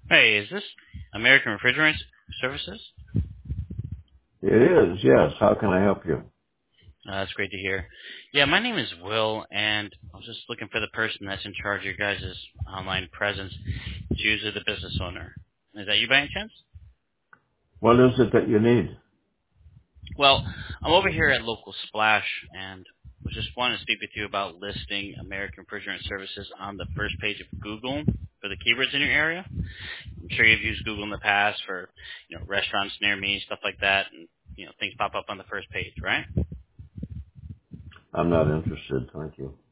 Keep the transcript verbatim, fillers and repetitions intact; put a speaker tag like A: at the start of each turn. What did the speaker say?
A: Hey, is this American Refrigerant Services?
B: It is, yes. How can I help you?
A: Uh, that's great to hear. Yeah, my name is Will, and I was just looking for the person that's in charge of your guys' online presence. It's usually the business owner. Is that you by any chance?
B: What is it that you need?
A: Well, I'm over here at Local Splash, and was just wanting to speak with you about listing American Refrigerant Services on the first page of Google for the keywords in your area. I'm sure you've used Google in the past for, you know, restaurants near me, stuff like that, and you know, things pop up on the first page, right?
B: I'm not interested, thank you.